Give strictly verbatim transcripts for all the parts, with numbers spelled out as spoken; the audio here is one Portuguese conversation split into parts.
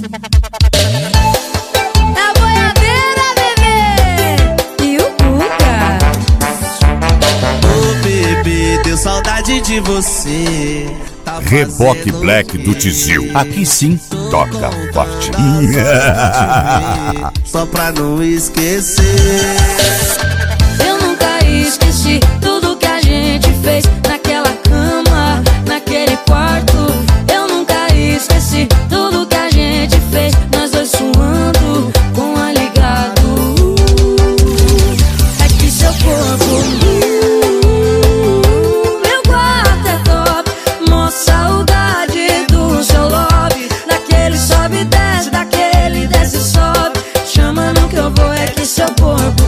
Na boiadeira, bebê, e o Cuca. Ô bebê, deu saudade de você. Tá Reboque Black do Tizil. Aqui sim, toca forte. Só pra não esquecer. Eu nunca esqueci tudo que a gente fez naquela cama, naquele quarto. Eu nunca esqueci tudo que a gente fez, nós dois suando com a ligado. É que seu corpo, meu quarto é top, mó saudade do seu lobby. Daquele sobe e desce, daquele desce e sobe. Chama no que eu vou, é que seu corpo,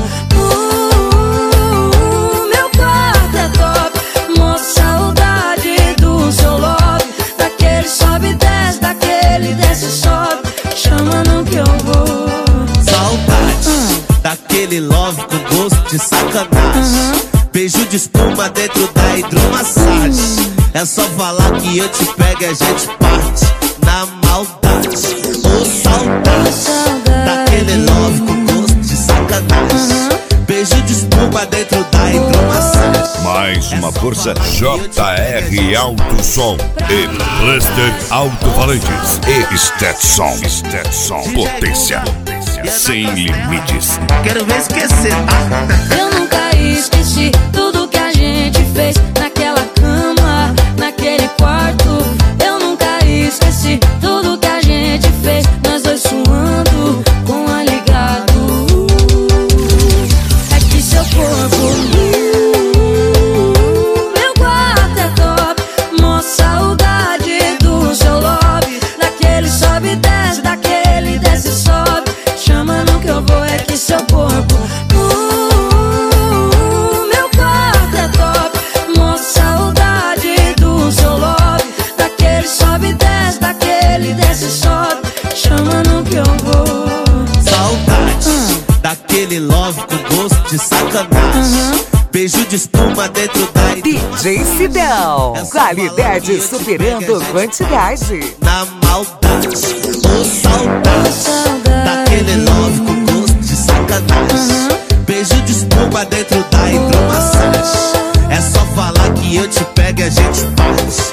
meu quarto é top, mó saudade do seu lobby. Daquele sobe e desce, daquele desce e sobe. Chama no que eu vou. Saudade daquele love com gosto de sacanagem. Beijo de espuma dentro da hidromassagem. É só falar que eu te pego e a gente parte na maldade. Ô saudade daquele love com gosto de sacanagem. Beijo de espuma dentro da hidromassagem. Mais uma força J R Alto Som e Cluster Alto-Falantes e Stetson. Stetson, potência sem limites. Quero ver esquecer, tá? Eu nunca esqueci tudo que a gente fez naquela cama, naquele quarto. Eu nunca esqueci tudo que a gente fez, nós dois suando com a ligado. É que seu corpo, meu quarto é top, mó saudade do seu lobby. Daquele sobe e desce, daquele desce e sobe. Chama no que eu vou, é que seu corpo, meu quarto é top, mó saudade do seu lobby. Daquele sobe e desce, daquele desce e sobe. Chama no que eu vou. Saudade daquele love com gosto de sacanagem. Beijo de espuma dentro da D J Sidão, qualidade superando quantidade. na maldade. Ô saudade daquele love com gosto de sacanagem. Beijo de espuma dentro da hidromassagem. É só falar que eu te pego e a gente parte